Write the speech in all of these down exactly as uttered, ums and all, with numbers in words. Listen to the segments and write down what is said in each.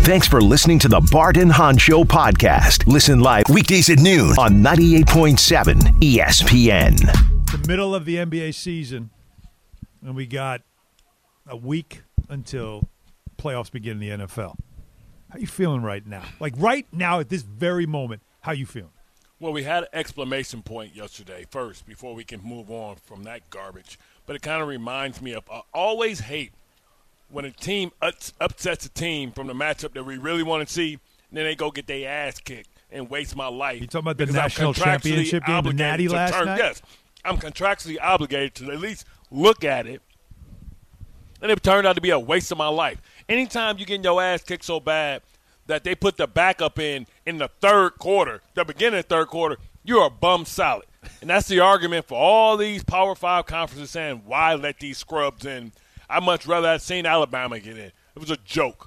Thanks for listening to the Bart and Hahn Show podcast. Listen live weekdays at noon on ninety-eight point seven E S P N. The middle of the N B A season, and we got a week until playoffs begin in the N F L. How you feeling right now? Like right now at this very moment, how you feeling? Well, we had an exclamation point yesterday first before we can move on from that garbage. But it kind of reminds me of I always hate when a team ups, upsets a team from the matchup that we really want to see, and then they go get their ass kicked and waste my life. You talking about the national championship game, the Natty last turn, night? Yes. I'm contractually obligated to at least look at it, and it turned out to be a waste of my life. Anytime you get your ass kicked so bad that they put the backup in in the third quarter, the beginning of the third quarter, you're a bum solid. And that's the argument for all these Power Five conferences saying, why let these scrubs in? I'd much rather have seen Alabama get in. It was a joke.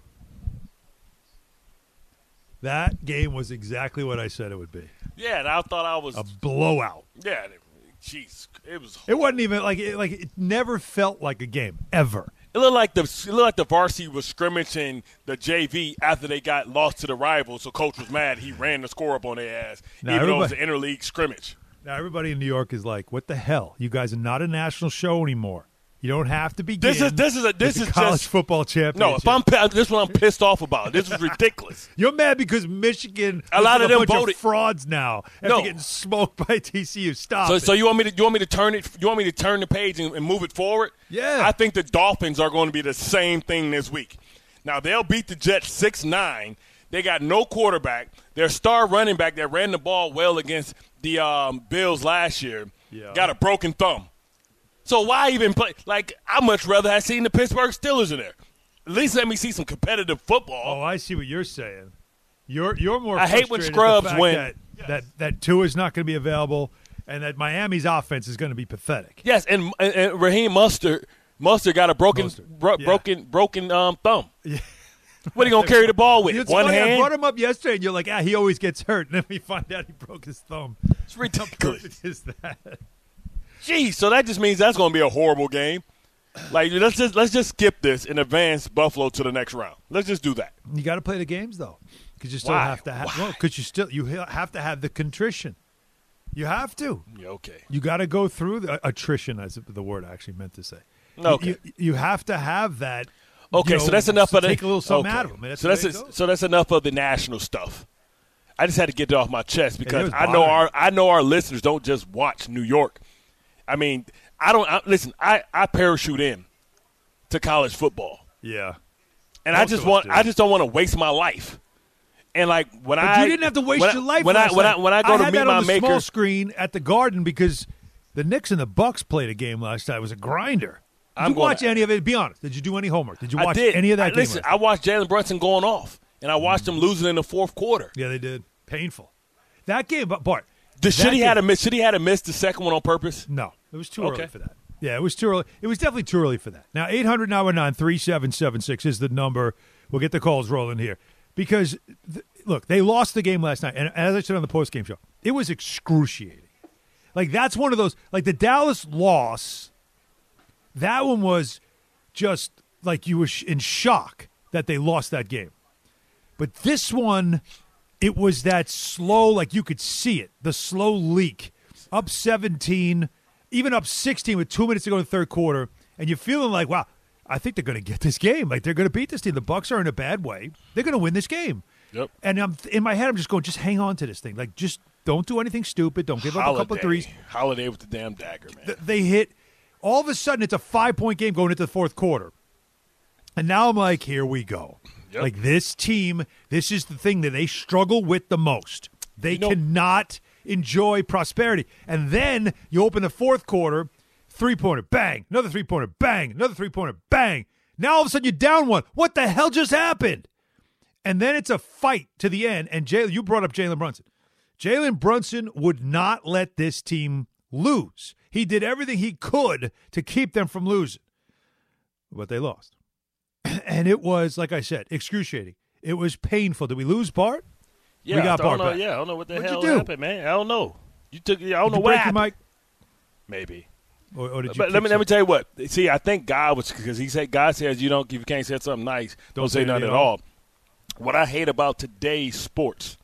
That game was exactly what I said it would be. Yeah, and I thought I was a blowout. Yeah, jeez, it was. It wasn't even like it, like it never felt like a game ever. It looked like the it looked like the varsity was scrimmaging the J V after they got lost to the rivals. So coach was mad. He ran the score up on their ass, now even though it was an interleague scrimmage. Now everybody in New York is like, "What the hell? You guys are not a national show anymore. You don't have to begin." This is this is a this is college just, football championship. No, if I'm this is what I'm pissed off about. This is ridiculous. You're mad because Michigan a lot of a them bunch voted of frauds now after no. getting smoked by T C U. Stop. So, it. so you want me to you want me to turn it? You want me to turn the page and, and move it forward? Yeah. I think the Dolphins are going to be the same thing this week. Now they'll beat the Jets six nine. They got no quarterback. Their star running back that ran the ball well against the um, Bills last year yeah. got a broken thumb. So why even play? Like, I'd much rather have seen the Pittsburgh Steelers in there. At least let me see some competitive football. Oh, I see what you're saying. You're you're more. I hate when scrubs win. That yes. that, that Tua's not going to be available, and that Miami's offense is going to be pathetic. Yes, and, and, and Raheem Mostert Mostert got a broken bro, yeah. broken broken um, thumb. Yeah. What are you gonna carry the ball with? It's One funny, hand. I brought him up yesterday, and you're like, ah, he always gets hurt. And then we find out he broke his thumb. It's ridiculous. How perfect is that? Geez, so that just means that's going to be a horrible game. Like, let's just let's just skip this and advance Buffalo to the next round. Let's just do that. You got to play the games though, because you still Why? have to have. Why? Well, because you still you have to have the contrition. You have to. Yeah, okay. You got to go through the attrition, as the word I actually meant to say. Okay. You, you, you have to have that. Okay, you know, so that's enough of the. Take a little something okay. out of them. That's so that's a, so that's enough of the national stuff. I just had to get it off my chest because Yeah, I know our I know our listeners don't just watch New York. I mean, I don't I, listen. I, I parachute in to college football. Yeah, and Most I just of us want do. I just don't want to waste my life. And like when but I you didn't have to waste when your I, life when I last when I night. when I go I to had meet that my on the maker small screen at the Garden because the Knicks and the Bucks played a game last night. It was a grinder. Did I'm you watch gonna, any of it? Be honest. Did you do any homework? Did you watch I did. any of that I, game? Listen, last I watched Jalen Brunson going off, and I watched him losing in the fourth quarter. Yeah, they did. Painful. That game, but Bart. The, should he game, had a miss? Should he had a miss the second one on purpose? No, it was too Okay. early for that. Yeah, it was too early. It was definitely too early for that. Now, eight hundred nine one nine three seven seven six is the number. We'll get the calls rolling here. Because, th- look, they lost the game last night. And as I said on the postgame show, it was excruciating. Like, that's one of those, like the Dallas loss, that one was just like you were sh- in shock that they lost that game. But this one, it was that slow, like you could see it, the slow leak. Up seventeen, even up sixteen with two minutes to go in the third quarter, and you're feeling like, wow, I think they're going to get this game. Like, they're going to beat this team. The Bucks are in a bad way. They're going to win this game. Yep. And I'm in my head, I'm just going, just hang on to this thing. Like, just don't do anything stupid. Don't give up Holiday. a couple of threes. Holiday with the damn dagger, man. Th- They hit. All of a sudden, it's a five-point game going into the fourth quarter. And now I'm like, here we go. Yep. Like, this team, this is the thing that they struggle with the most. They You know- cannot enjoy prosperity. And then you open the fourth quarter, three-pointer, bang, another three-pointer, bang, another three-pointer, bang. Now all of a sudden you're down one. What the hell just happened? And then it's a fight to the end. And Jay, you brought up Jalen Brunson. Jalen Brunson would not let this team lose. He did everything he could to keep them from losing. But they lost. And it was, like I said, excruciating. It was painful. Did we lose Bart? Yeah, we got I don't Bart know. back. Yeah, I don't know what the What'd hell you do? happened, man. I don't know. You took. I don't Did know you what break happened. your mic? Maybe. Or, or did you But let me kick let me tell you what. See, I think God was because he said God says you don't if you can't say something nice, don't, Don't say say nothing anything at at all. what I hate about today's sports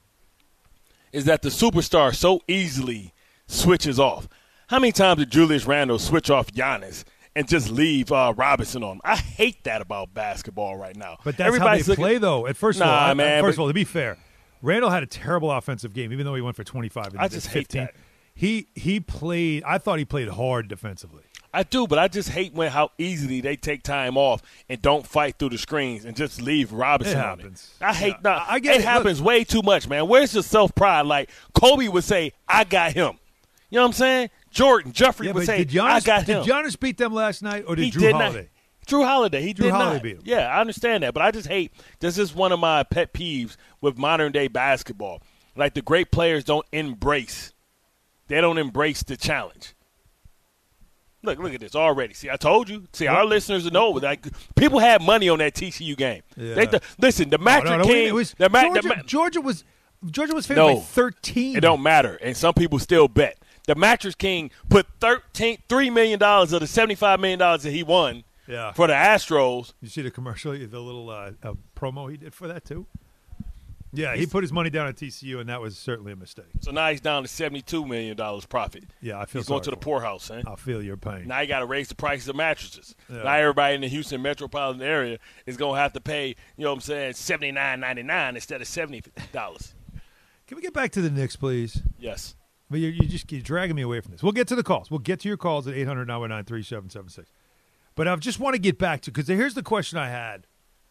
is that the superstar so easily switches off. How many times did Julius Randle switch off Giannis and just leave uh, Robinson on him? I hate that about basketball right now. But that's Everybody's how they looking, play, though. At first nah, of all, I, man, first but, of all, to be fair, Randall had a terrible offensive game, even though he went for twenty-five. And I just fifteen. hate that. He he played. I thought he played hard defensively. I do, but I just hate when how easily they take time off and don't fight through the screens and just leave Robinson It on happens. it. I hate Yeah. not. I get it. it. happens Look. way too much, man. Where's your self pride? Like Kobe would say, "I got him." You know what I'm saying? Jordan, Jeffrey Yeah, would but say, did Giannis, "I got did him." Giannis beat them last night, or did he Drew did Holiday? not. Drew Holiday. He Drew did Holiday not. beat him. Yeah, I understand that, but I just hate. This is one of my pet peeves with modern day basketball. Like the great players don't embrace. They don't embrace the challenge. Look, look at this already. See, I told you. See, our listeners know. Like, people had money on that T C U game. Yeah. They th- listen, the Matrix No, no, no, King. it was, the Ma- Georgia, the Ma- Georgia was Georgia was favored No. by thirteen. It don't matter, and some people still bet. The Mattress King put thirteen, three million dollars of the seventy-five million dollars that he won Yeah. for the Astros. You see the commercial, the little uh, uh, promo he did for that too. Yeah, he put his money down at T C U, and that was certainly a mistake. So now he's down to seventy-two million dollars profit. Yeah, I feel He's going sorry to the for him. poorhouse, huh? I feel your pain. Now you got to raise the prices of mattresses. Yeah. Now everybody in the Houston metropolitan area is going to have to pay, you know what I'm saying, seventy-nine ninety-nine instead of seventy dollars. Can we get back to the Knicks, please? Yes. But you're, you just you're dragging me away from this. We'll get to the calls. We'll get to your calls at eight hundred nine one nine three seven seven six. But I just want to get back to, because here's the question I had.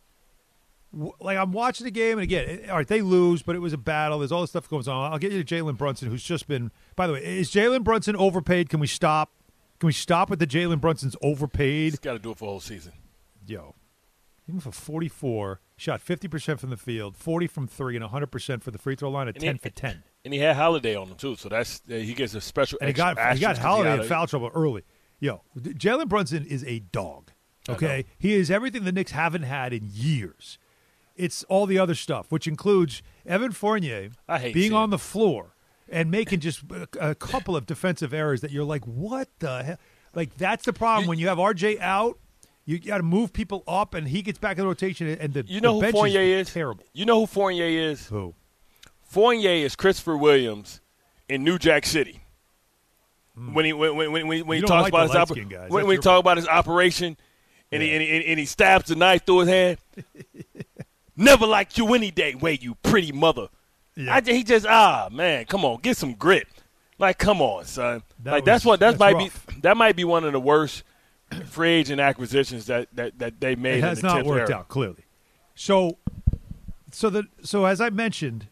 W- Like, I'm watching the game, and again, it, all right, they lose, but it was a battle. There's all this stuff goes on. I'll get you to Jalen Brunson, who's just been, by the way, is Jalen Brunson overpaid? Can we stop? Can we stop with the Jalen Brunson's overpaid? He's got to do it for the whole season. Yo, even for forty-four, shot fifty percent from the field, forty from three, and one hundred percent for the free throw line at And ten he- for ten. And he had Holiday on him, too, so that's uh, he gets a special And he extra got he got asterisk 'cause Holiday had in a- foul trouble early. Yo, Jalen Brunson is a dog. I Okay, know. he is everything the Knicks haven't had in years. It's all the other stuff, which includes Evan Fournier I hate being seeing on it. the floor and making just a, a couple of defensive errors that you're like, what the hell? Like, that's the problem. You- when you have R J out, you got to move people up, and he gets back in the rotation, and the You know the who bench Fournier is is? terrible. You know who Fournier is? Who? Fournier is Christopher Williams in New Jack City. When he when when when, when You he don't talks like about the his light-skinned oper- guys. when, That's when he your talk about his operation, and, he, Yeah. and, he, and he stabs the knife through his hand. Never liked you any day, way you pretty mother. Yeah. I, ju- he just ah man, come on, get some grit. Like, come on, son. That like that's was- what that that's might rough. be. That might be one of the worst free agent acquisitions that that, that they made. It has in the not tenth worked era. out clearly. So, so the so as I mentioned,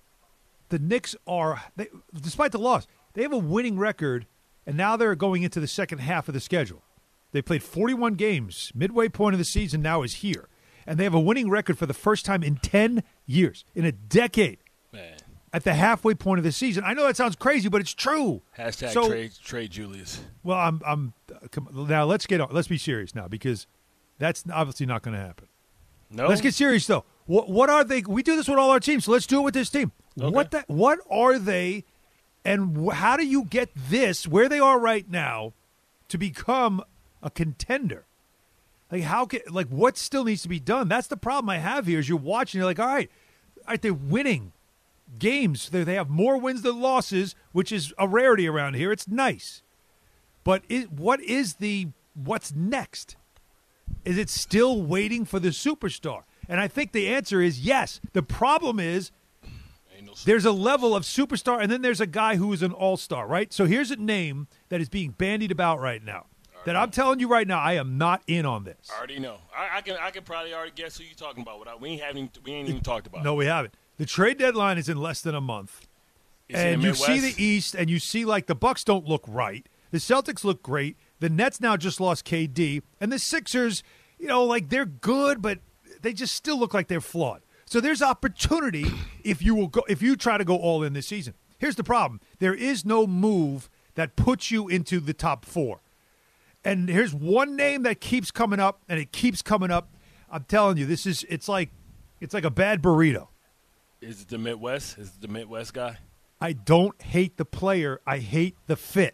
the Knicks are, they, despite the loss, they have a winning record, and now they're going into the second half of the schedule. They played forty-one games. Midway point of the season now is here, and they have a winning record for the first time in ten years, in a decade. Man. At the halfway point of the season, I know that sounds crazy, but it's true. Hashtag So- trade trade Julius. Well, I'm, I'm uh, come, now. Let's get on. Let's be serious now, because that's obviously not going to happen. No, Let's get serious though. What what are they? We do this with all our teams, so let's do it with this team. Okay. What the, what are they, and wh- how do you get this where they are right now to become a contender? Like how can like what still needs to be done? That's the problem I have here. Is you're watching, you're like, all right, all right, they're winning games. They they have more wins than losses, which is a rarity around here. It's nice, but it, what is the what's next? Is it still waiting for the superstar? And I think the answer is yes. The problem is Ain't no- there's a level of superstar, and then there's a guy who is an all-star, right? So here's a name that is being bandied about right now that I'm telling you right now I am not in on this. I already know. I, I can I can probably already guess who you're talking about. Without we ain't having we ain't even talked about. No, we haven't. The trade deadline is in less than a month. Is it And in you see Midwest? the East, and you see, like, the Bucks don't look right. The Celtics look great. The Nets now just lost K D. And the Sixers, you know, like, they're good, but they just still look like they're flawed. So there's opportunity if you will go if you try to go all in this season. Here's the problem. There is no move that puts you into the top four. And here's one name that keeps coming up, and it keeps coming up. I'm telling you, this is it's like it's like a bad burrito. Is it the Midwest? Is it the Midwest guy? I don't hate the player. I hate the fit.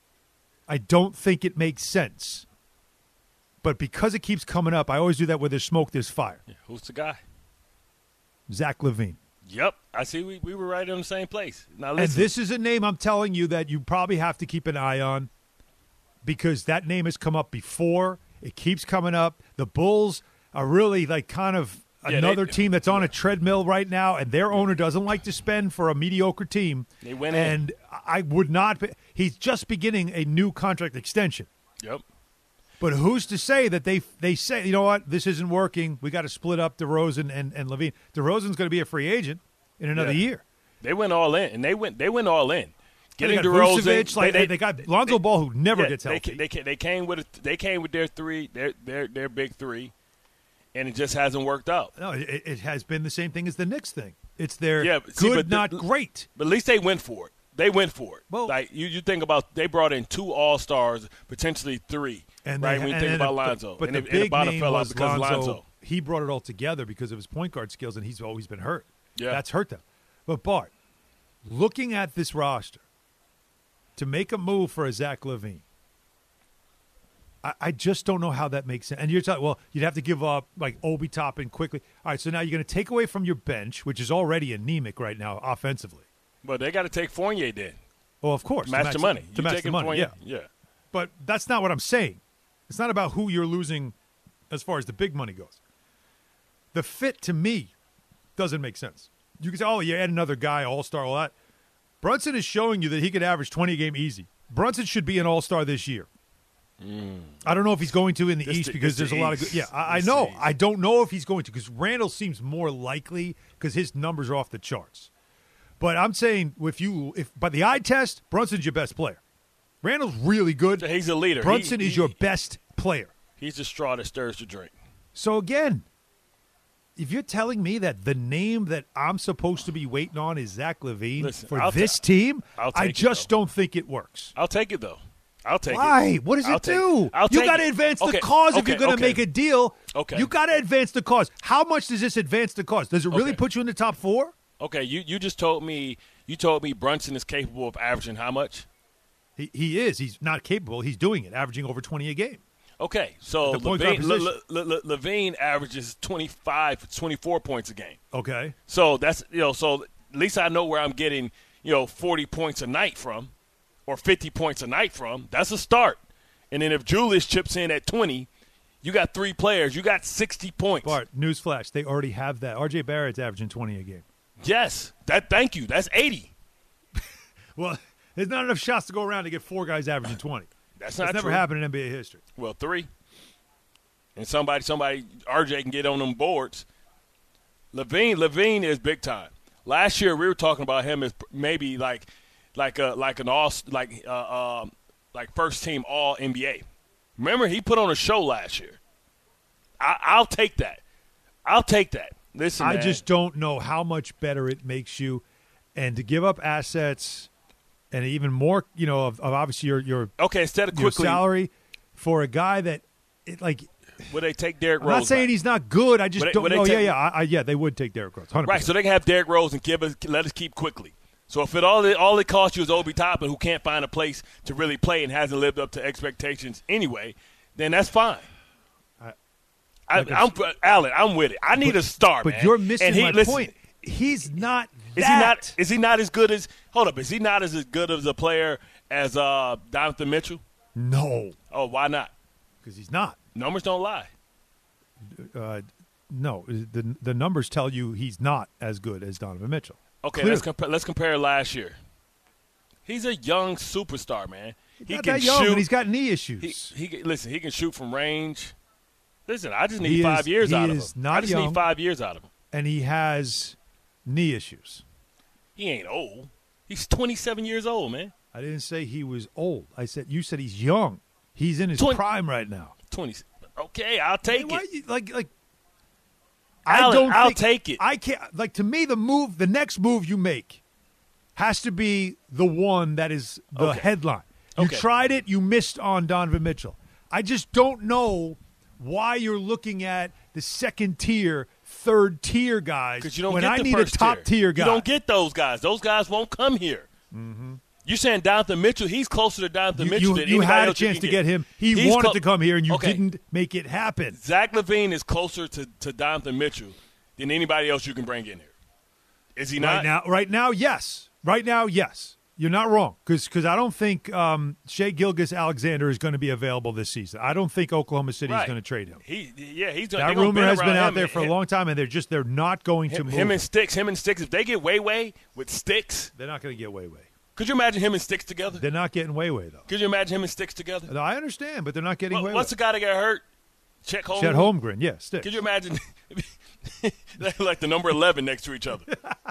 I don't think it makes sense. But because it keeps coming up, I always do that where there's smoke, there's fire. Yeah, who's the guy? Zach LaVine. Yep. I see we, we were right in the same place. Now listen. And this is a name I'm telling you that you probably have to keep an eye on because that name has come up before. It keeps coming up. The Bulls are really like kind of Yeah, another they- team that's on a treadmill right now, and their owner doesn't like to spend for a mediocre team. They went in. And I would not be, he's just beginning a new contract extension. Yep. But who's to say that they they say, you know what, this isn't working. We got to split up DeRozan and, and LaVine. DeRozan's going to be a free agent in another Yeah. year. They went all in, and they went they went all in. They Getting got DeRozan, Vucevic, like, they, they got Lonzo they- Ball, who never yeah, gets they, healthy. They, they, they came with a, they came with their three, their their their big three, and it just hasn't worked out. no, it, it has been the same thing as the Knicks thing. It's their Yeah, but see, good, but the- not great. But at least they went for it. They went for it. Well- like you, you think about they brought in two All Stars, potentially three. And right they, when you and think then about the- Lonzo, but and, the the, and big the bottom name fell out was because Lonzo. of Lonzo. He brought it all together because of his point guard skills, and he's always been hurt. Yeah. That's hurt them. But Bart, looking at this roster, to make a move for a Zach LaVine, I, I just don't know how that makes sense. And you're talking, well, you'd have to give up like Obi Toppin quickly. All right, so now you're going to take away from your bench, which is already anemic right now offensively. But they got to take Fournier then. Well, of course, To match the money. To You match the taking money, Fournier? yeah. Yeah. But that's not what I'm saying. It's not about who you're losing as far as the big money goes. The fit, to me, doesn't make sense. You can say, oh, you add another guy, all-star, all that. Brunson is showing you that he could average twenty a game easy. Brunson should be an all-star this year. Mm. I don't know if he's going to in the This East the- because this there's the a lot of East. good. Yeah, I, I This know. the East. I don't know if he's going to because Randall seems more likely because his numbers are off the charts. But I'm saying if you if by the eye test, Brunson's your best player. Randall's really good. He's a leader. Brunson He- is he- your best player. He's the straw that stirs the drink. So again, if you're telling me that the name that I'm supposed to be waiting on is Zach LaVine Listen, for I'll this ta- team, I'll I take it, just though. don't think it works. I'll take it though. I'll take it. Why? What does I'll it take do? it. I'll You take got to it. advance Okay, the cause if okay, you're going to okay. make a deal. Okay. You got to advance the cause. How much does this advance the cause? Does it really Okay. put you in the top four? Okay, you, you just told me you told me Brunson is capable of averaging how much? He, he is. He's not capable. He's doing it, averaging over twenty a game. Okay, so The point guard Levine, Le, position. Le, Le, Levine averages twenty-five, twenty-four points a game. Okay. So that's you know, so at least I know where I'm getting you know forty points a night from, or fifty points a night from. That's a start. And then if Julius chips in at twenty, you got three players. You got sixty points. Bart, newsflash, they already have that. R J Barrett's averaging twenty a game. Yes, that. Thank you. That's eighty. Well, there's not enough shots to go around to get four guys averaging twenty. That's That's not never true. happened in N B A history. Well, three. And somebody, somebody, R J can get on them boards. Levine, Levine is big time. Last year we were talking about him as maybe like, like a like an all like uh, um, like first team All N B A. Remember he put on a show last year. I, I'll take that. I'll take that. Listen, I man. just don't know how much better it makes you, and to give up assets, and even more, you know, of, of obviously your your, okay. Instead of your quickly, salary for a guy that, it, like, would they take Derrick I'm Rose? not saying back? he's not good. I just Would they- don't would they know. Yeah, take- yeah, I, I, yeah. They would take Derrick Rose, one hundred Right, percent. so they can have Derrick Rose and give us, let us keep quickly. So if it all it, all it costs you is Obi Toppin, who can't find a place to really play and hasn't lived up to expectations anyway, then that's fine. I- I, like I'm Allen. I'm with it. I need a star, But man. you're missing and he, my listen, point. He's not. Is that. he not? Is he not as good as? Hold up. Is he not as good as a player as uh, Donovan Mitchell? No, Oh, why not? because he's not. Numbers don't lie. Uh, no, the the numbers tell you he's not as good as Donovan Mitchell. Okay, Clearly. let's compare. Let's compare last year. He's a young superstar, man. He not can that young, shoot. and he's got knee issues. He, he listen. He can shoot from range. Listen, I just need He five is- years he out of is him. not I just young. need five years out of him. and he has knee issues. He ain't old. He's twenty-seven years old, man. I didn't say he was old. I said you said he's young. He's in his Twen- prime right now. Twenty. Okay, I'll take Hey, why it. you- like like Allen, I don't I'll think- take it. I can't like to me the move the next move you make has to be the one that is the Okay. headline. You Okay. tried it, you missed on Donovan Mitchell. I just don't know why you're looking at the second tier, third tier guys Because you don't when get I the need first a top tier guy. You don't get those guys. Those guys won't come here. Mm-hmm. You're saying Donovan Mitchell? He's closer to Donovan you, Mitchell you, than you anybody had a else you chance can to get him. He He's wanted clo- to come here, and you Okay. didn't make it happen. Zach LaVine is closer to, to Donovan Mitchell than anybody else you can bring in here. Is he Right not? now, right now, yes. Right now, yes. You're not wrong because I don't think um, Shea Gilgeous-Alexander is going to be available this season. I don't think Oklahoma City Right. is going to trade him. He, yeah, he's That rumor rumor has been out him. there for him, a long time, and they're just they're not going to him, move. him and Sticks, him and Sticks. If they get way way with Sticks, they're not going to get way way. could you imagine him and Sticks together? They're not getting way way though. Could you imagine him and Sticks together? No, I understand, but they're not getting What, way what's way. the guy that got hurt? Chet Holmgren. Chet Holmgren, yeah, Sticks. Could you imagine? Like the number eleven next to each other.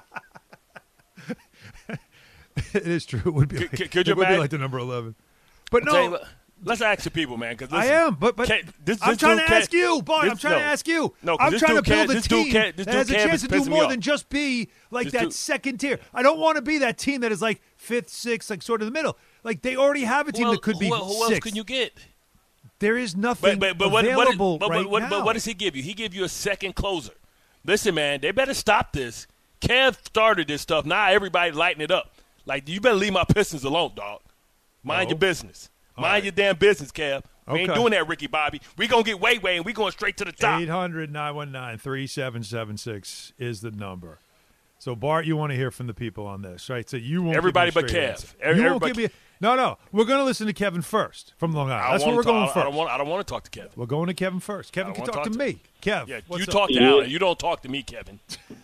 It is true. It would be. Could- like, could- could you it would be imagine- like the number eleven. But Tell you no, what, let's ask the people, man. Because I am. But but Cat- this- I'm this trying dude to Cat- ask you, Bart. this- I'm trying to no. ask you. No, 'cause I'm this trying dude to build Cat- a this dude team Cat- this that dude has a Cat chance is to do pissing me more off. than just be like This that dude- second tier. I don't want to be that team that is like fifth, sixth, like sort of the middle. Like they already have a team who, that could be who, who else sixth. can you get? There is nothing But but but what, what, available but, right but, what, now. but what does he give you? He give you a second closer. Listen, man, they better stop this. Kev started this stuff. Now everybody lighting it up. Like you better leave my Pistons alone, dog. Mind No. your business. All Mind right. your damn business, Kev. We ain't Okay. doing that, Ricky Bobby. We gonna get way way and we going straight to the top. eight hundred, nine one nine, three seven seven six is the number. So, Bart, you want to hear from the people on this, right? So you won't Everybody give me a but straight Kev. answer. Every- You won't everybody- give me a, no, no. We're going to listen to Kevin first from Long Island. I That's don't where we're wanna going talk, first. I don't want. I don't want to talk to Kevin. We're going to Kevin first. Kevin I can don't talk wanna to talk me. Kev, Yeah, what's you up? talk to Yeah. Alan. You don't talk to me, Kevin.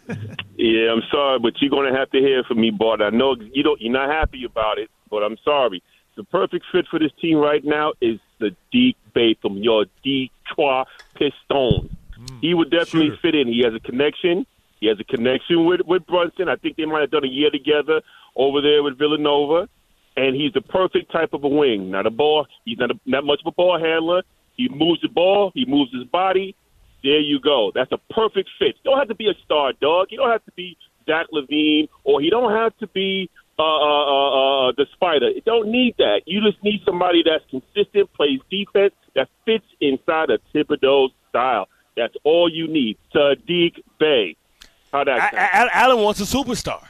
Yeah, I'm sorry, but you're going to have to hear from me, Bart. I know you don't. You're not happy about it, but I'm sorry. The perfect fit for this team right now is Sadiq Bey from your Detroit Pistons. Mm, he would definitely shooter. fit in. He has a connection. He has a connection with, with Brunson. I think they might have done a year together over there with Villanova. And he's the perfect type of a wing. Not a ball. He's not a, not much of a ball handler. He moves the ball. He moves his body. There you go. That's a perfect fit. You don't have to be a star, dog. You don't have to be Zach LaVine, or he don't have to be uh, uh, uh, uh, the Spider. You don't need that. You just need somebody that's consistent, plays defense, that fits inside of Thibodeau's style. That's all you need. Sadiq Bey. How that sound? I, I, Allen wants a superstar.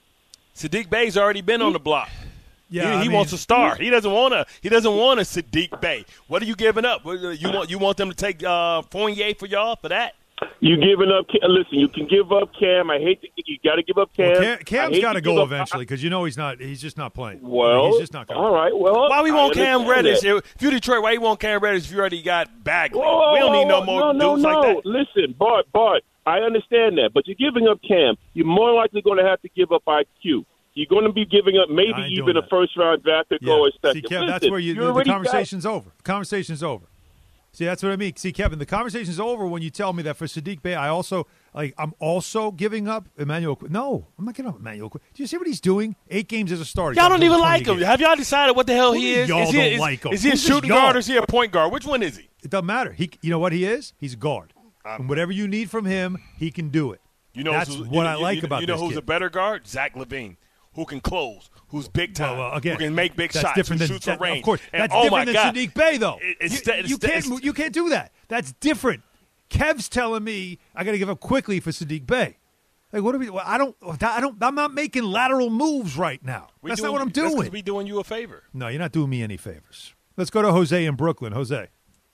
Sadiq Bey's already been on the block. Yeah, he I he mean, wants a star. He doesn't want a. He doesn't want a Sadiq Bey. What are you giving up? What, uh, You want you want them to take uh, Fournier for y'all for that? You giving up? Listen, you can give up Cam. I hate to. You got to give up Cam. Well, Cam, I Cam's hate got to give go up- eventually because you know he's not. He's just not playing. Well, he's just not going. all right. Well, Why we I want Cam understand Reddish? that. If you Detroit, why you want Cam Reddish if you already got Bagley? Whoa, we don't need no whoa, more no, no, dudes no. like that. Listen, Bart, Bart, I understand that, but you're giving up Cam. You're more likely going to have to give up I Q. You're going to be giving up maybe I ain't even doing a that. first round draft pick or a See, second. Kev, that's Listen, where you, you the, the already got- conversation's over. The conversation's over. See, that's what I mean. See, Kevin, the conversation's over when you tell me that for Sadiq Bey, I also like. I'm also giving up Emmanuel. Qu- No, I'm not giving up Emmanuel. Qu- Do you see what he's doing? Eight games as a starter. Y'all He's don't even twenty like him. games. Have y'all decided what the hell What he do you is? y'all is he, don't is, like him? is he a Who's this shooting y'all? guard or is he a point guard? Which one is he? It doesn't matter. He, you know what he is? He's a guard. And whatever you need from him, he can do it. You know that's who's- what you, I you- like you, about you know this who's kid. a better guard? Zach LaVine, who can close, who's big time, Well, well, again, who can make big that's shots, different who than, shoots that, a range. Of course, And, that's oh different my than God. Sadiq Bey, though. It- it's you, sta- it's you sta- can't it's- you can't do that. That's different. Kev's telling me I got to give up quickly for Sadiq Bey. Like, what are we? I don't. I don't. I'm not making lateral moves right now. We That's doing- not what I'm That's 'cause doing. we doing you a favor. No, you're not doing me any favors. Let's go to Jose in Brooklyn. Jose,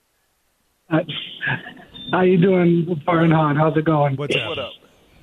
Uh, How you doing, Bart and Han? How's it going? what's What happening? up?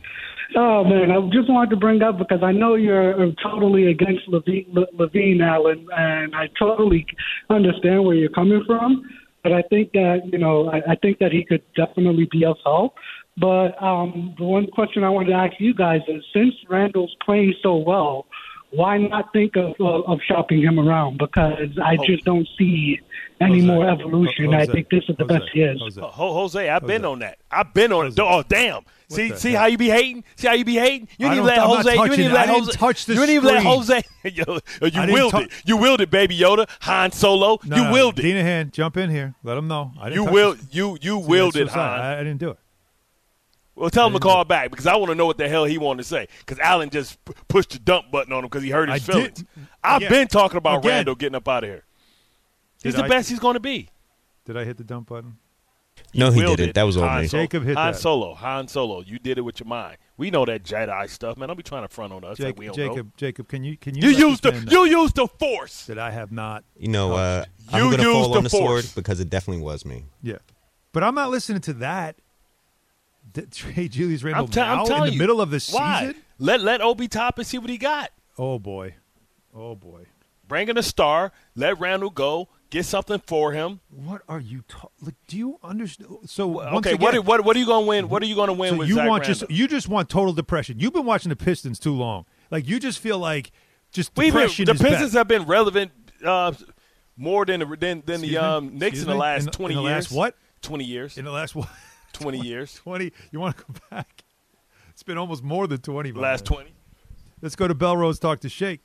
Oh man, I just wanted to bring up because I know you're totally against Levine, Levine Allen, and I totally understand where you're coming from. But I think that you know, I, I think that he could definitely be of help. But um, the one question I wanted to ask you guys is, since Randall's playing so well, why not think of of, of shopping him around? Because I just don't see any Jose. more evolution. I Jose. think this is the Jose. best he is. Jose. Oh, Ho- Jose, I've been Jose. on that. I've been on Jose. it. Oh, damn. See, the see heck? how you be hating? See how you be hating? You I didn't even don't- let I'm not Jose. You touching didn't even it. let I didn't Jose. touch the you didn't even let screen. Jose. Yo, you I didn't willed tou- it. You willed it, baby Yoda. Han Solo. No, you no, willed it. Dinahan, jump in here. Let him know. I didn't You touch will. this. You you See, willed that's it, what's up. Han. I, I didn't do it. Well, tell him to didn't call back because I want to know what the hell he wanted to say. Because Allen just p- pushed the dump button on him because he hurt his I feelings. did- I've again- been talking about again. Randall getting up out of here. He's Did the I- best he's going to be. Did I hit the dump button? No, he Willed didn't. it. That was on Han me. Solo. Jacob hit Han that. Solo. Han Solo. You did it with your mind. We know that Jedi stuff, man. Don't be trying to front on us. like Jacob, we don't Jacob, know. Jacob, can you can you You let used this the man know you used the force. that I have not? You know, uh, You I'm going to used fall the on the sword force. because it definitely was me. Yeah, but I'm not listening to that. D- trade Julius Randle I'm, t- now I'm telling in the you. middle of the Why? season? Let let Obi Toppin see what he got. Oh boy, oh boy. Bring in a star. Let Randle go. Get something for him. What are you? Ta- like, do you understand? So once Okay, again, what, are- what what are you going to win? What are you going to win so with you Zach want Randle? just you just want total depression. You've been watching the Pistons too long. Like you just feel like just We've been, depression the is Pistons bad. have been relevant uh, more than the, than, than Excuse the me? um, Knicks Excuse in the me? last In the- twenty in the years. last what? Twenty years. In the last what? Twenty years. Twenty. You want to go back? It's been almost more than twenty. by Last now. twenty. Let's go to Belrose. Talk to Shake.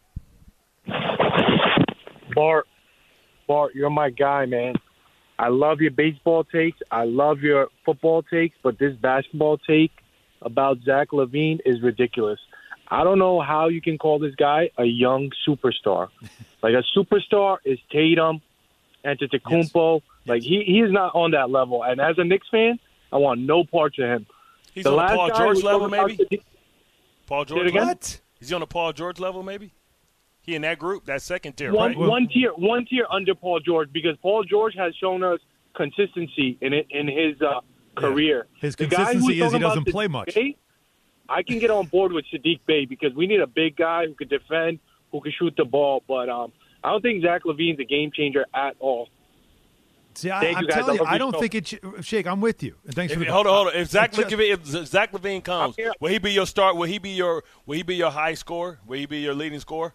Bart, Bart, you're my guy, man. I love your baseball takes. I love your football takes, but this basketball take about Zach LaVine is ridiculous. I don't know how you can call this guy a young superstar. Like a superstar is Tatum, Antetokounmpo. Yes. Like he he is not on that level. And as a Knicks fan, I want no parts of him. He's The on the last Paul guy George was level, talking about maybe? the- Paul Say George it again? level? What? Is he on the Paul George level, maybe? He in that group, that second tier, One right? Well- one tier one tier under Paul George because Paul George has shown us consistency in it in his uh, career. His The guy consistency who's is he talking about doesn't play Sadiq much. Bey, I can get on board with Sadiq Bey because we need a big guy who can defend, who can shoot the ball. But um, I don't think Zach LaVine's a game changer at all. See, I, Thank I'm you, guys. telling you, I love I your don't show. think it. Sh- Shake, I'm with you. And thanks If, for the hold on, hold on. If Zach, It's just- LaVine, if Zach LaVine comes, I'm here. will he be your start? Will he be your? Will he be your high score? Will he be your leading scorer?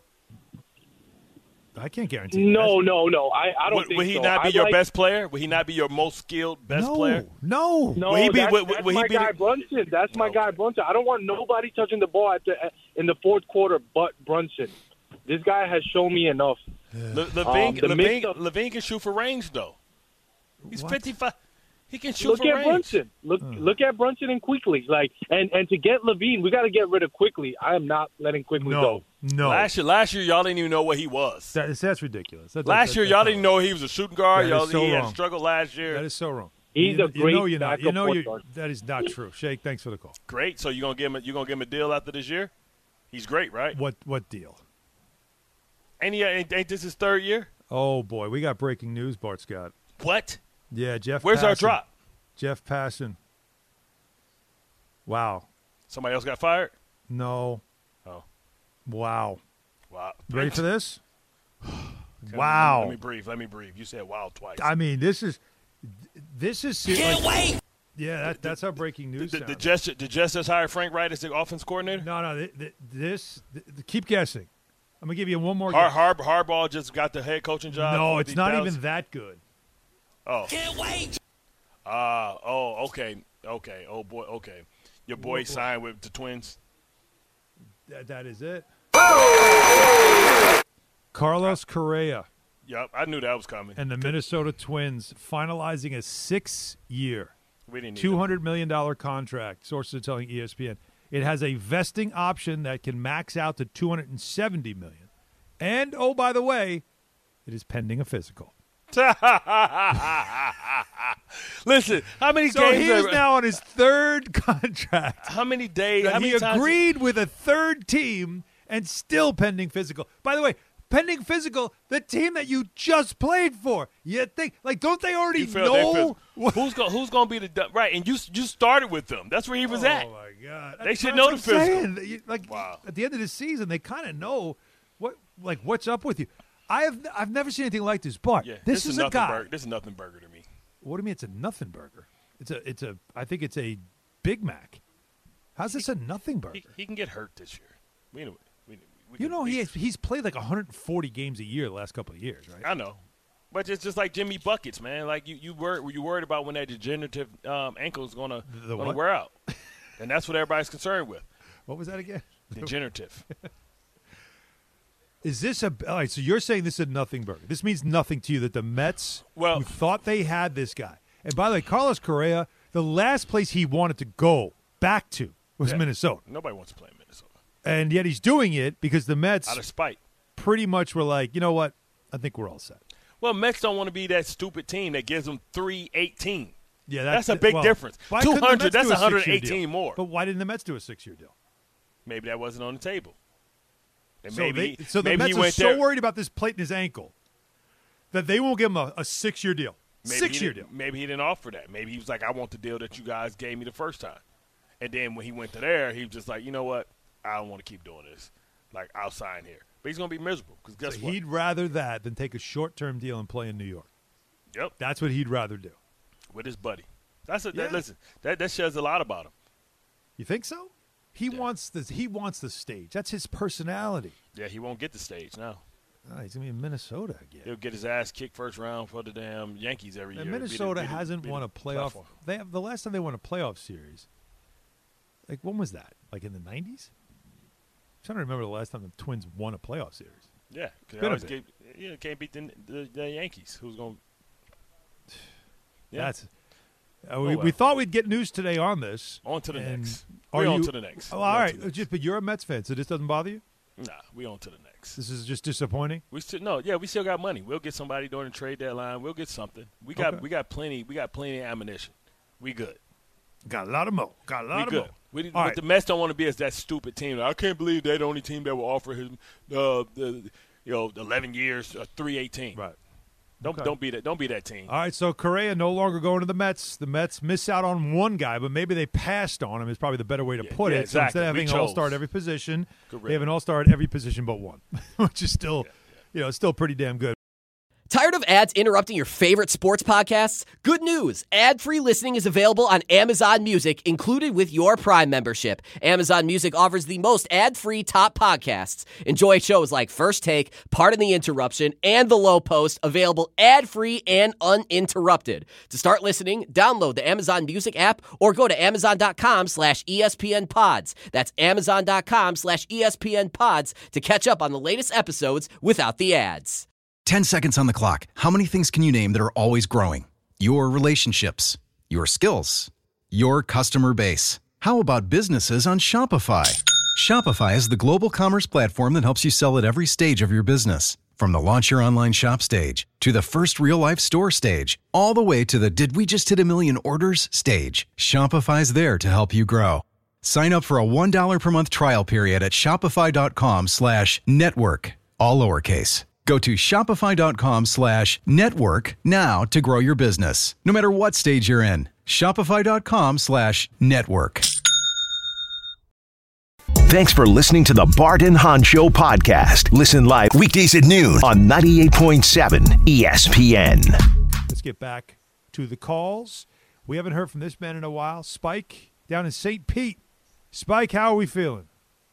I can't guarantee. No, that. no, no. I, I don't Will, think will he so. not be I your like, best player? Will he not be your most skilled best no, player? No, No, Will he be- that's, will- that's will he my be guy the- Brunson. That's my Okay. guy Brunson. I don't want nobody touching the ball at the in the fourth quarter but Brunson. This guy has shown me enough. Le, Levine, Um, the Levine, mix of- Levine can shoot for range though. He's What? fifty-five. He can shoot Look for at range. Brunson. Look look at Brunson and Quickly. Like and and to get Levine, we got to get rid of Quickly. I am not letting Quickly no, go. no. Last year, last year y'all didn't even know what he was. That is, that's ridiculous. That- last that- year that's y'all not didn't right. know he was a shooting guard. That Y'all is so he had wrong. struggled last year. That is so wrong. He's you, a you great know you're not. You backup know point you. guard. That is not true. Shake, thanks for the call. Great. So you gonna give him? A, you gonna give him a deal after this year? He's great, right? What what deal? Ain't, he, ain't, ain't this his third year? Oh boy, we got breaking news. Bart Scott. What? Yeah, Jeff. Where's our Passan. drop? Jeff Passan. Wow. Somebody else got fired? No. Oh. Wow. Wow. Ready for this? Let me- wow. Let me breathe. Let me breathe. You said wow twice. I mean, this is this is ser- Can't like, Yeah, that, that's how breaking news the, sounds. the, Jets, the Jets just hired Frank Wright as the offense coordinator? no, no, th- th- this. Th- th- keep guessing. I'm gonna give you one more. Har, guess. Har, Harbaugh just got the head coaching job. no, for it's the not Dallas- even that good. Oh. Can't wait. Uh, oh, okay. Okay. Oh, boy. Okay. Your boy What- signed with the Twins. That, that is it. Carlos Correa Yep. I knew that was coming. and the Minnesota Twins finalizing a six-year, We didn't need two that. hundred million dollar contract. Sources are telling E S P N it has a vesting option that can max out to two hundred and seventy million. And oh, by the way, it is pending a physical. Listen, how many So games he is are- now on his third contract. How many days? that how he many times- agreed with a third team and still pending physical. By the way, pending physical, the team that you just played for. You think like don't they already You feel they know? feel- who's going? Who's going to be the du- right? And you you started with them. That's where he was at. Oh my god! They That's should what know I'm the physical. saying. That you- Like Wow. at the end of the season, they kind of know what like what's up with you. I have I've never seen anything like this. But Yeah, this, is a nothing guy. burger. This is nothing burger to me. What do you mean it's a nothing burger? It's a it's a I think it's a Big Mac. How's this a nothing burger? He, he can get hurt this year. We, we, we, we You can- know we- he has, he's played like one hundred forty games a year the last couple of years, right? I know, but it's just like Jimmy buckets, man. Like you, you were you worried about when that degenerative um, ankle is gonna The gonna what? wear out, and that's what everybody's concerned with. What was that again? Degenerative. Is this a all right? So you're saying this is a nothing burger? This means nothing to you that the Mets, Well- who thought they had this guy, and by the way, Carlos Correa, the last place he wanted to go back to was Yeah. Minnesota, Nobody wants to play in Minnesota and yet he's doing it because the Mets out of spite. pretty much were like, you know what? I think we're all set. Well, Mets don't want to be that stupid team that gives them three eighteen. Yeah, That's a big difference. why couldn't the two hundred, Mets that's do a one hundred six-year eighteen deal? more. But why didn't the Mets do a six-year deal? Maybe that wasn't on the table. And So, maybe they, so the maybe Mets he are went so there. worried about this plate in his ankle that they won't give him a, a six-year deal. Six-year deal. Maybe he didn't offer that. Maybe he was like, I want the deal that you guys gave me the first time. And then when he went to there, he was just like, you know what? I don't want to keep doing this. Like, I'll sign here. But he's going to be miserable because guess so what? He'd rather that than take a short-term deal and play in New York. Yep. That's what he'd rather do. With his buddy. That's a, yeah. that, listen, that, that says a lot about him. You think so? He yeah. wants the he wants the stage. That's his personality. Yeah, he won't get the stage now. Oh, he's going to be in Minnesota again. He'll get his ass kicked first round for the damn Yankees every and year. Minnesota beat it, beat it, hasn't beat won it, a playoff. platform. They have the last time they won a playoff series. Like, when was that? Like in the nineties? I'm trying to remember the last time the Twins won a playoff series. Yeah, because Been a always bit. get, yeah, can't beat the, the, the Yankees. Who's going? Yeah. That's. Uh, we, well. we thought we'd get news today on this. On to the and next. Are We on you, to the next. Oh, We all on right, to the next. just, but you're a Mets fan, so this doesn't bother you? Nah, we on to the next. This is just disappointing. We still no, yeah, we still got money. We'll get somebody during the trade deadline. We'll get something. We got Okay. we got plenty. We got plenty of ammunition. We good. Got a lot of mo. Got a lot We of good. mo. We, All but right. the Mets don't want to be as that stupid team. I can't believe they're the only team that will offer him uh, the you know eleven years, uh, three eighteen. Right. Don't Okay. don't be that. Don't be that team. All right, so Correa no longer going to the Mets. The Mets miss out on one guy, but maybe they passed on him is probably the better way to Yeah, put yeah, it. exactly. So instead of We having an all-star at chose. every position, Correct. they have an all-star at every position but one, which is still, you know, still pretty damn good. Tired of ads interrupting your favorite sports podcasts? Good news. Ad-free listening is available on Amazon Music, included with your Prime membership. Amazon Music offers the most ad-free top podcasts. Enjoy shows like First Take, Pardon the Interruption, and The Low Post, available ad-free and uninterrupted. To start listening, download the Amazon Music app or go to amazon.com slash ESPN pods. That's amazon.com slash ESPN pods to catch up on the latest episodes without the ads. ten seconds on the clock. How many things can you name that are always growing? Your relationships, your skills, your customer base. How about businesses on Shopify? Shopify is the global commerce platform that helps you sell at every stage of your business. From the launch your online shop stage to the first real-life store stage, all the way to the did we just hit a million orders stage. Shopify's there to help you grow. Sign up for a one dollar per month trial period at shopify.com slash network, all lowercase. Go to shopify.com slash network now to grow your business, no matter what stage you're in. Shopify.com slash network. Thanks for listening to the Bart and Hahn Show podcast. Listen live weekdays at noon on ninety-eight point seven E S P N. Let's get back to the calls. We haven't heard from this man in a while. Spike down in Saint Pete. Spike, how are we feeling?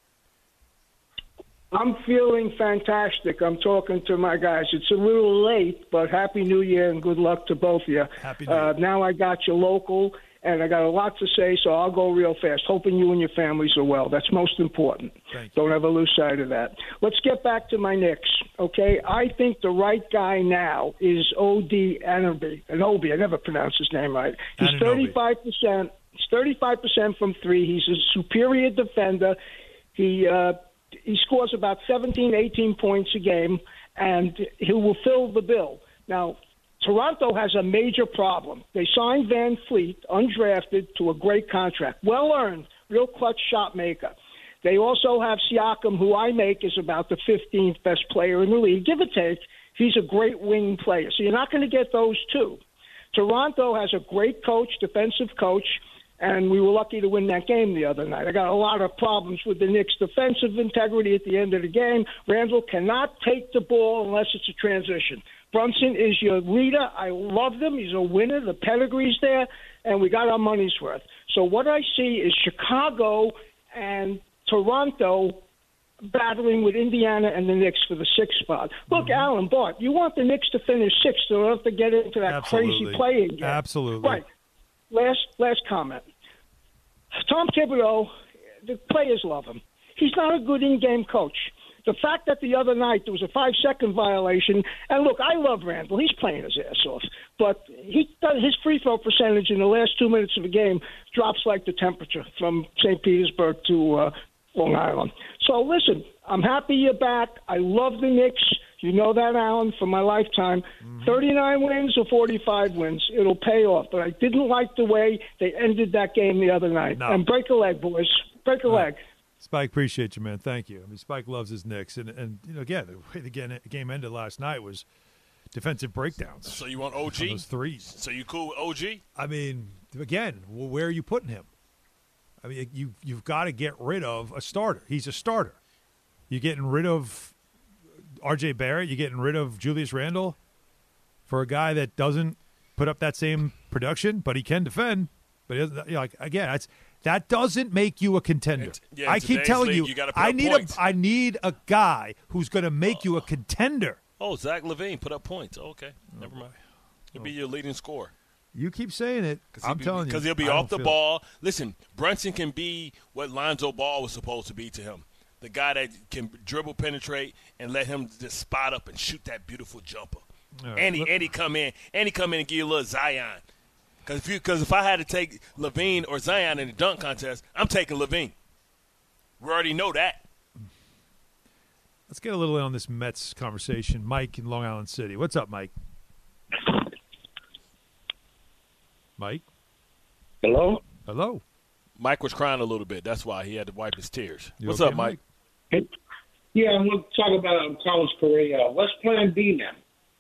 I'm feeling fantastic. I'm talking to my guys. It's a little late, but Happy New Year and good luck to both of you. Happy New Uh, Year. now I got you local, and I got a lot to say, so I'll go real fast. Hoping you and your families are well. That's most important. Thank you. Don't ever lose sight of that. Let's get back to my Knicks, okay? I think the right guy now is O D Anunoby. Anunoby, I never pronounced his name right. He's Anunoby. thirty-five percent. He's thirty-five percent from three. He's a superior defender. He uh, he scores about seventeen, eighteen points a game, and he will fill the bill. Now, Toronto has a major problem. They signed Van Fleet, undrafted, to a great contract. Well earned, real clutch shot maker. They also have Siakam, who I make is about the fifteenth best player in the league. Give or take, he's a great wing player. So you're not going to get those two. Toronto has a great coach, defensive coach, and we were lucky to win that game the other night. I got a lot of problems with the Knicks' defensive integrity at the end of the game. Randall cannot take the ball unless it's a transition. Brunson is your leader. I love him. He's a winner. The pedigree's there, and we got our money's worth. So what I see is Chicago and Toronto battling with Indiana and the Knicks for the sixth spot. Look, mm-hmm. Alan, Bart, you want the Knicks to finish sixth so they don't have to get into that Absolutely. crazy playing game. Absolutely. Right. Last last comment. Tom Thibodeau, the players love him. He's not a good in-game coach. The fact that the other night there was a five-second violation, and look, I love Randall. He's playing his ass off. But he does, his free throw percentage in the last two minutes of the game drops like the temperature from Saint Petersburg to uh, Long Island. So, listen, I'm happy you're back. I love the Knicks. You know that, Alan, from my lifetime. Mm-hmm. thirty-nine wins or forty-five wins. It'll pay off. But I didn't like the way they ended that game the other night. No. And break a leg, boys. Break a No. leg. Spike, appreciate you, man. Thank you. I mean, Spike loves his Knicks. And, and you know, again, the way the game- game ended last night was defensive breakdowns. So you want O G? Those threes. So you cool with O G? I mean, again, well, where are you putting him? I mean, you, you've got to get rid of a starter. He's a starter. You're getting rid of R J Barrett. You're getting rid of Julius Randle for a guy that doesn't put up that same production, but he can defend. But he doesn't, you know, like, again, that's, that doesn't make you a contender. And, yeah, I keep telling league, you, you gotta put I up need points. a I need a guy who's going to make you a contender. Oh, Zach LaVine put up points. Oh, okay, oh, never mind. He'll oh. be your leading scorer. You keep saying it. I'm be, telling you. Because he'll be off the ball. It. Listen, Brunson can be what Lonzo Ball was supposed to be to him. The guy that can dribble, penetrate, and let him just spot up and shoot that beautiful jumper. Right. And, he, and he come in. And he come in and give you a little Zion. Because if, you, cause if I had to take LaVine or Zion in the dunk contest, I'm taking LaVine. We already know that. Let's get a little in on this Mets conversation. Mike in Long Island City. What's up, Mike? Mike? Hello? Hello? Mike was crying a little bit. That's why he had to wipe his tears. You What's okay, up, Mike? Hey, yeah, I want to talk about um, Carlos Correa. What's plan B now?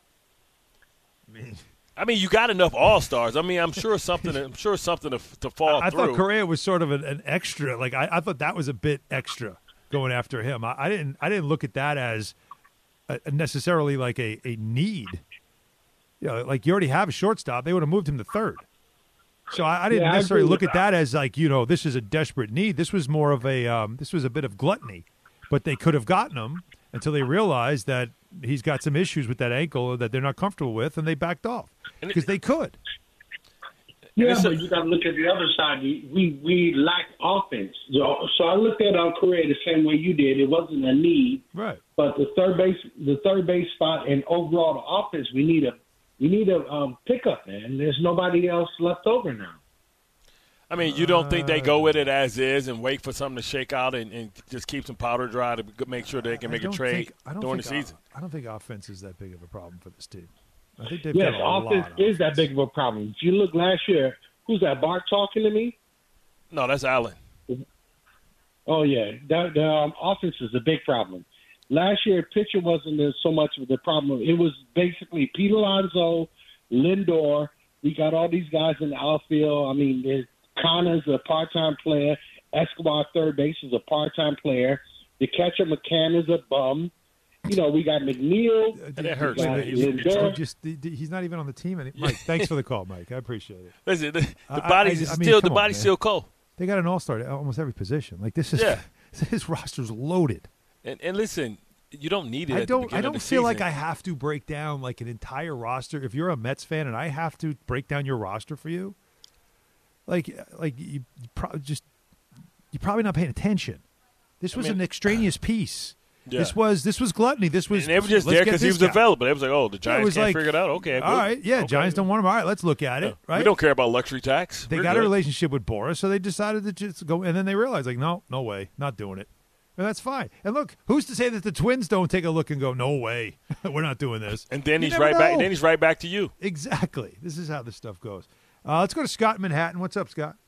I mean, I mean, you got enough All-Stars. I mean, I'm sure something I'm sure something to, to fall I, I through. thought Correa was sort of an, an extra. Like I, I thought that was a bit extra going after him. I, I didn't I didn't look at that as a, necessarily like a, a need. You know, like you already have a shortstop. They would have moved him to third. So I, I didn't yeah, necessarily I look at that as like, you know, this is a desperate need. This was more of a um, this was a bit of gluttony, but they could have gotten him until they realized that he's got some issues with that ankle that they're not comfortable with, and they backed off because they could. Yeah, but you got to look at the other side. We we lack offense. So, so I looked at our Correa the same way you did. It wasn't a need, right? But the third base the third base spot and overall the offense, we need a. We need a um, pickup, man. There's nobody else left over now. I mean, you don't think they go with it as is and wait for something to shake out and, and just keep some powder dry to make sure they can make a trade think, during the think, season? I don't think offense is that big of a problem for this team. I think they've yes, got a offense lot is of that big of a problem. If you look last year, who's that, Bart talking to me? No, that's Allen. Oh, yeah. That, the um, offense is a big problem. Last year, pitcher wasn't so much of the problem. It was basically Pete Alonso, Lindor. We got all these guys in the outfield. I mean, Connor's a part-time player. Escobar, third base, is a part-time player. The catcher, McCann, is a bum. You know, we got McNeil. Uh, that hurts. Lindor. Just, he's not even on the team anymore. Mike, thanks for the call, Mike. I appreciate it. Listen, the, the I, body's I, I still mean, the on, body's man. still cold. They got an all-star at almost every position. Like this is yeah. His roster's loaded. And, and listen. You don't need it. I at don't. the I don't of the feel season. like I have to break down like an entire roster. If you're a Mets fan and I have to break down your roster for you, like, like you, you probably just you're probably not paying attention. This was I mean, an extraneous piece. Yeah. This was this was gluttony. This was. And they were just there because he was guy. available. They was like, oh, the Giants yeah, it was can't like, figure it out. Okay, all good. right, yeah, okay. Giants don't want him. All right, let's look at it. Yeah. Right, we don't care about luxury tax. They We're got good. a relationship with Boris, so they decided to just go. And then they realized, like, no, no way, not doing it. And that's fine. And look, who's to say that the Twins don't take a look and go, "No way, we're not doing this." And then you he's right know. back. And then he's right back to you. Exactly. This is how this stuff goes. Uh, let's go to Scott in Manhattan. What's up, Scott?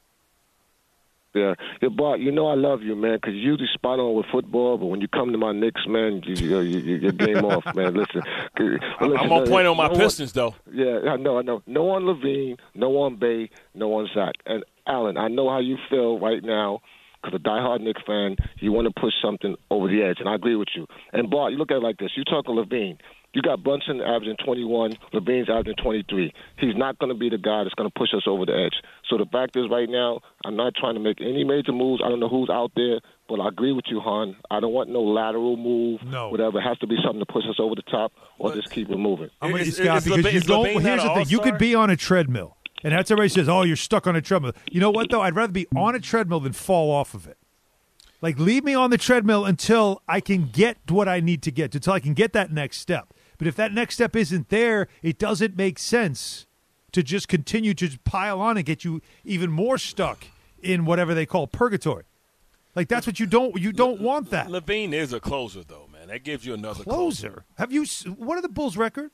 Yeah, yeah, Bart. You know I love you, man, because you're usually spot on with football, but when you come to my Knicks, man, you, you, you, you're game off, man. Listen, listen I'm on point on my no Pistons, one, though. Yeah, I know, I know. No on Levine, no on Bay, no on Zach. And Allen, I know how you feel right now. Because a diehard Knicks fan, you want to push something over the edge, and I agree with you. And, Bart, you look at it like this. You talk to Levine. You got Brunson averaging twenty-one, Levine's averaging twenty-three. He's not going to be the guy that's going to push us over the edge. So the fact is right now, I'm not trying to make any major moves. I don't know who's out there, but I agree with you, hon. I don't want no lateral move, no. whatever. It has to be something to push us over the top or just keep it moving. I'm with you, Is- Scott, is because Levine- you is don't. Levine Here's not the an thing. You could all-star? be on a treadmill, and that's everybody says, "Oh, you're stuck on a treadmill." You know what, though? I'd rather be on a treadmill than fall off of it. Like, leave me on the treadmill until I can get what I need to get, until I can get that next step. But if that next step isn't there, it doesn't make sense to just continue to pile on and get you even more stuck in whatever they call purgatory. Like, that's what you don't you don't Le- want that. Levine is a closer, though, man. That gives you another Closer. closer. Have you? s- What are the Bulls' record?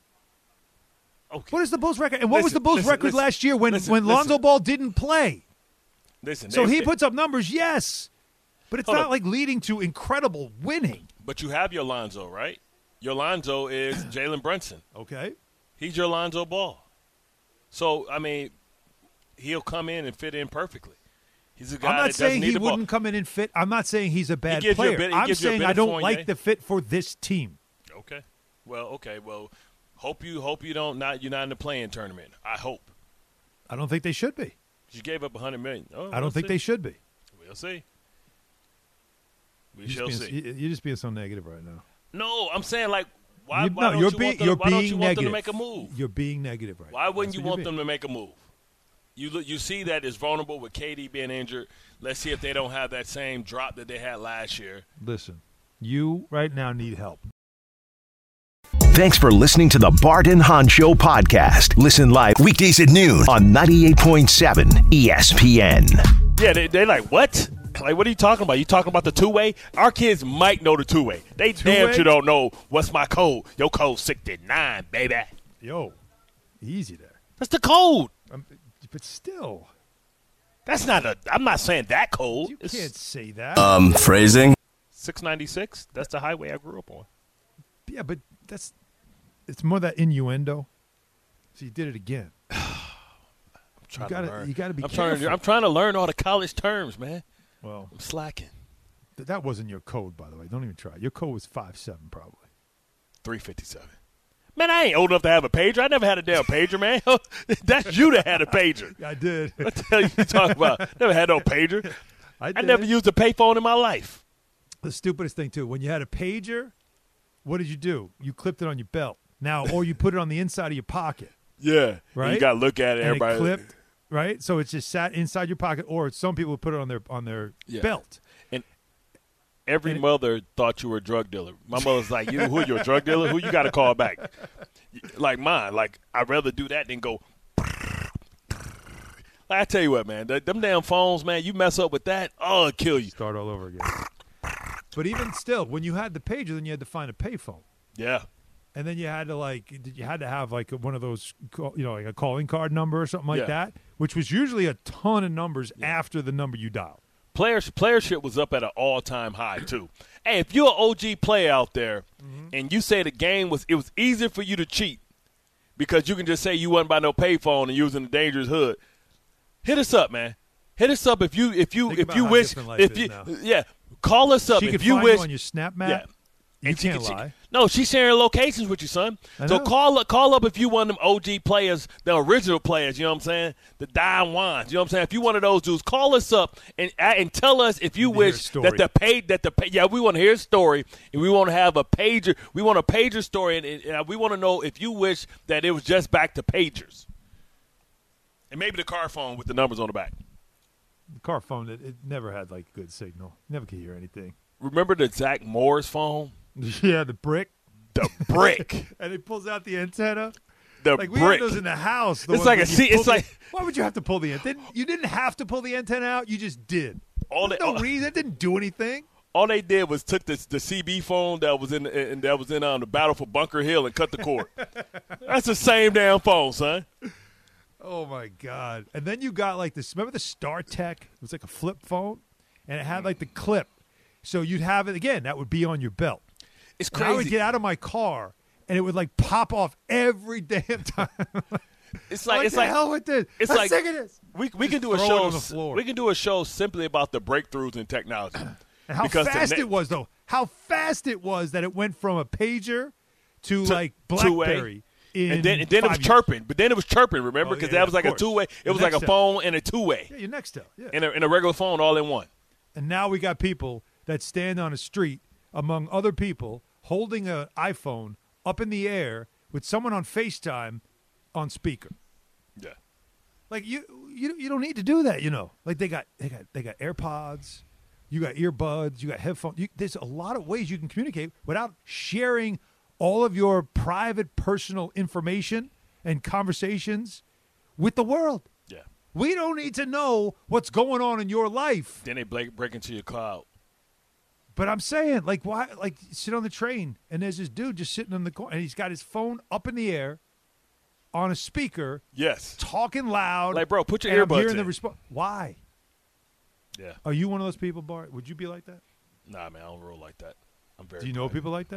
Okay. What is the Bulls' record? And what was Listen, the Bulls' listen, record listen, last year when listen, when Lonzo listen. Ball didn't play? Listen, So they- he puts up numbers, yes, but it's Hold not up. like leading to incredible winning. But you have your Lonzo, right? Your Lonzo is Jalen Brunson. Okay. He's your Lonzo Ball. So, I mean, he'll come in and fit in perfectly. He's a guy I'm not that doesn't saying need he the ball. wouldn't come in and fit. I'm not saying he's a bad gives you a player. bit- he I'm gives you a saying bit I of don't Fournier. like the fit for this team. Okay. Well, okay. Well, hope you hope you don't not you're not in the playing tournament. I hope. I don't think they should be. You gave up one hundred million dollars. Oh, I don't we'll think see. they should be. We'll see. We You're shall just see. being, you- You're just being so negative right now. No, I'm saying like why, You- why no, don't you're you being want them, you're why don't being you want them negative. to make a move? You're being negative right Why now. wouldn't That's you what want you're them to make a move? You look, you see that it's vulnerable with K D being injured. Let's see if they don't have that same drop that they had last year. being. Listen, you right now need help. Thanks for listening to the Bart and Hahn Show podcast. Listen live weekdays at noon on ninety-eight point seven E S P N. Yeah, they they like what? Like what are you talking about? You talking about the two way? Our kids might know the two way. They damn Two-way? sure don't know what's my code. Your code sixty-nine, baby. Yo, easy there. That's the code. Um, but still, That's not a. I'm not saying that code. you It's can't say that. Um, phrasing. six ninety-six. That's the highway I grew up on. yeah, but that's it's more that innuendo. So you did it again. I'm trying gotta- to learn. you gotta be I'm trying to. careful. I'm trying to learn all the college terms, man. Well, I'm slacking. th- that wasn't your code, by the way. Don't even try. Your code was five seven, probably. three fifty-seven. Man, I ain't old enough to have a pager. I never had a damn pager, man. That's you that had a pager. I did. What the hell you talking about? Never had no pager. I, I did. never used a payphone in my life. The stupidest thing too. When you had a pager, what did you do? You clipped it on your belt. Now, or you put it on the inside of your pocket, Yeah. right? You got to look at it. And Everybody. it clipped, right? So it's just sat inside your pocket, or some people would put it on their on their Yeah. belt. Every and it- mother thought you were a drug deller. My mother's like, "You who? You a drug dealer? Who you got to call back?" Like mine. Like I'd rather do that than go. Like, I tell you what, man. th- Them damn phones, man. You mess up with that, oh, it'll kill you. Start all over again. But even still, when you had the pager, then you had to find a payphone. Yeah. And then you had to like you had to have like one of those call, you know like a calling card number or something like Yeah. that, which was usually a ton of numbers after the number you dialed. Players, playership was up at an all-time high too. Hey, if you're an O G player out there, Mm-hmm. and you say the game was, it was easier for you to cheat because you can just say you wasn't by no payphone and using the dangerous hood. Hit us up, man. Hit us up if you if you Think if about you how wish different life if is you now. yeah call us up She if could you find wish you on your Snap map. yeah. You And she can't can- she- lie. no, she's sharing locations with you, son. I So know. call up, call up if you one of them O G players, the original players. You know what I'm saying? The Don Juans. You know what I'm saying? If you one of those dudes, call us up and and tell us if you Need to hear a wish story. that the pay that the pay, yeah we want to hear a story and we want to have a pager. We want a pager story and, and, and we want to know if you wish that it was just back to pagers and maybe the car phone with the numbers on the back. The car phone, it, it never had like good signal. Never could hear anything. Remember the Zach Morris phone? Yeah, the brick. The brick. And it pulls out the antenna. The Like we brick. had those in the house. the It's ones like where a you see- pull it's the- like- Why would you have to pull the antenna? You didn't have to pull the antenna out. You just did. All There's they- no all- reason. It didn't do anything. All they did was took this, the C B phone that was in and that was in on the battle for Bunker Hill and cut the cord. That's the same damn phone, son. Oh my god! And then you got like this. Remember the StarTech? It was like a flip phone, and it had like the clip, so you'd have it again. That would be on your belt. It's And I would crazy. get out of my car, and it would like pop off every damn time. It's like Like, it's the like hell with this. It's I'm like sick of this. we we can do a throw it show. on the floor. We can do a show simply about the breakthroughs in technology. And how Because the fast ne- it was, though. How fast it was that it went from a pager to, To- like two-way. BlackBerry. In and then and then it was five years. chirping, but then it was chirping. Remember, Oh, because yeah, that was of like a course. two way. It Your was like a Nextel. phone and a two way, Yeah, your Nextel. Yeah. and a, and a regular phone all in one. And now we got people that stand on a street among other people holding an iPhone up in the air with someone on FaceTime on speaker. Yeah. Like you, you, you don't need to do that. You know, like they got, they got, they got AirPods, you got earbuds, you got headphones. You, there's a lot of ways you can communicate without sharing all of your private, personal information and conversations with the world. Yeah. We don't need to know what's going on in your life. Then they break, break into your cloud. But I'm saying, like, why? Like, sit on the train, and there's this dude just sitting in the corner, and he's got his phone up in the air, on a speaker, Yes. talking loud. Like, bro, put your and I'm earbuds hearing the in. response. Why? Yeah. Are you one of those people, Bart? Would you be like that? Nah, man, I don't roll like that. I'm very. Do you know private. people like that?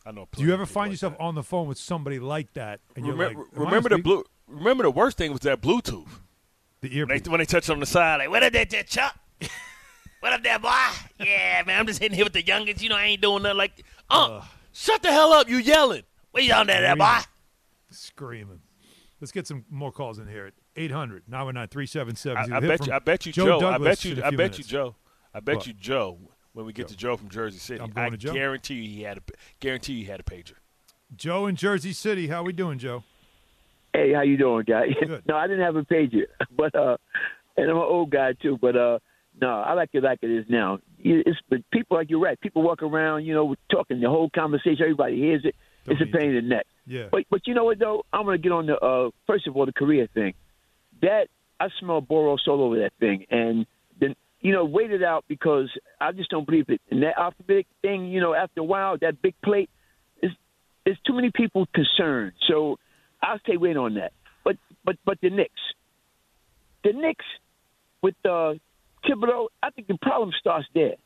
I know. Do you ever find like yourself that. on the phone with somebody like that? And you're remember, like, Am I remember on the blue. Remember the worst thing was that Bluetooth. The earpiece. When they, when they touch on the side, like, what up there, Chuck? What up there, boy? Yeah, man, I'm just hitting here with the youngest. You know, I ain't doing nothing like, uh, shut the hell up, you yelling. What you on there, there, boy? Screaming. Let's get some more calls in here at eight hundred, nine one nine, three seven seven. I, I bet you, I bet you, Joe. Joe I bet you, I bet minutes. you, Joe. I bet what? you, Joe. When we get Joe. to Joe from Jersey City, I'm going I to Joe. guarantee you he had a guarantee you he had a pager. Joe in Jersey City, how we doing, Joe? Hey, how you doing, guy? Good. No, I didn't have a pager, but uh, and I'm an old guy too. But uh, no, I like it like it is now. It's but people like you're right. People walk around, you know, talking the whole conversation. Everybody hears it. Don't it's a pain in the neck. Yeah. But but you know what though? I'm gonna get on the uh, first of all the Korea thing. That I smell Boros all over that thing, and then you know wait it out because I just don't believe it. And that alphabetic thing, you know, after a while, that big plate is there's too many people concerned. So I'll stay wait on that. But but but the Knicks, the Knicks with uh, Thibodeau, I think the problem starts there.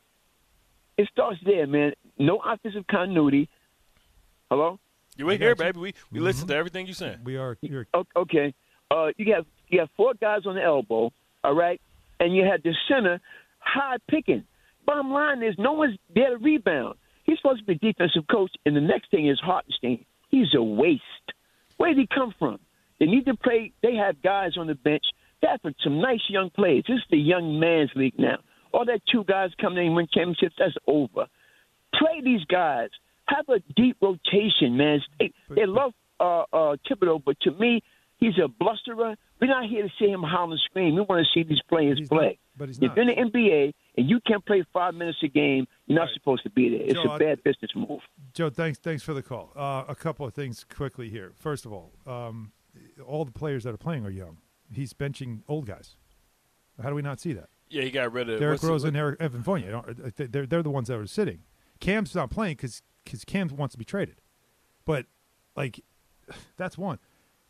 It starts there, man. No offensive continuity. Hello? You in here, baby. We we mm-hmm. listen to everything you're saying. We are here. Okay. Uh, you have you have four guys on the elbow, all right, and you had the center high picking. Bottom line is no one's there to rebound. He's supposed to be a defensive coach, and the next thing is Hartenstein. He's a waste. Where did he come from? They need to play. They have guys on the bench. They have some nice young players. This is the young man's league now. All that two guys coming in and win championships, that's over. Play these guys. Have a deep rotation, man. They, they love uh, uh, Thibodeau, but to me, he's a blusterer. We're not here to see him howl and scream. We want to see these players he's play. Not, but he's if not. you're in the N B A and you can't play five minutes a game, you're not right. supposed to be there. It's Joe, a bad I, business move. Joe, thanks thanks for the call. Uh, a couple of things quickly here. First of all, um, all the players that are playing are young. He's benching old guys. How do we not see that? Yeah, he got rid of Derrick Rose and Eric, Evan Fournier. They're, they're the ones that are sitting. Cam's not playing because because Cam wants to be traded. But, like, that's one.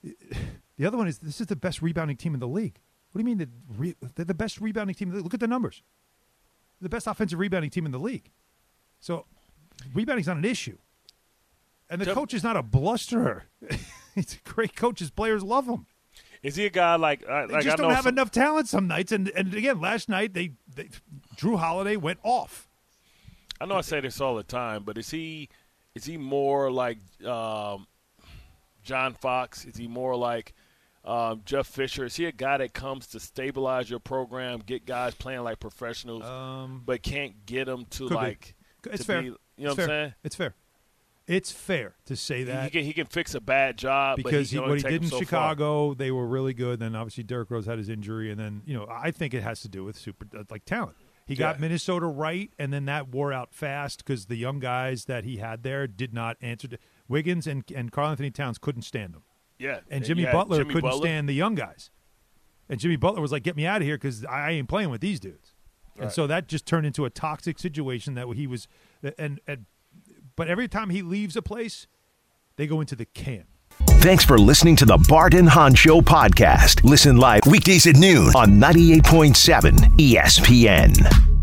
The other one is this is the best rebounding team in the league. What do you mean that re- they're the best rebounding team in the league? Look at the numbers. The best offensive rebounding team in the league. So, rebounding's not an issue. And the Tell- coach is not a blusterer. He's a great coach. His players love him. Is he a guy like uh, They like just I don't know have some, enough talent some nights. And, and again, last night, they, they Drew Holiday went off. I know I say this all the time, but is he is he more like um, John Fox? Is he more like um, Jeff Fisher? Is he a guy that comes to stabilize your program, get guys playing like professionals, um, but can't get them to could like be. It's to fair. be, you know it's what fair. I'm saying? It's fair. It's fair to say that. He can, he can fix a bad job because but he he, can what he take did in so Chicago, they were really good. Then obviously Derrick Rose had his injury, and then you know I think it has to do with super like talent. He got Yeah. Minnesota right, and then that wore out fast because the young guys that he had there did not answer. To, Wiggins and and Karl Anthony Towns couldn't stand them. Yeah, and Jimmy yeah, Butler Jimmy couldn't Butler. stand the young guys. And Jimmy Butler was like, "Get me out of here because I ain't playing with these dudes." Right. And so that just turned into a toxic situation that he was. And, and but every time he leaves a place, they go into the can. Thanks for listening to the Bart and Hahn Show podcast. Listen live weekdays at noon on ninety-eight point seven E S P N.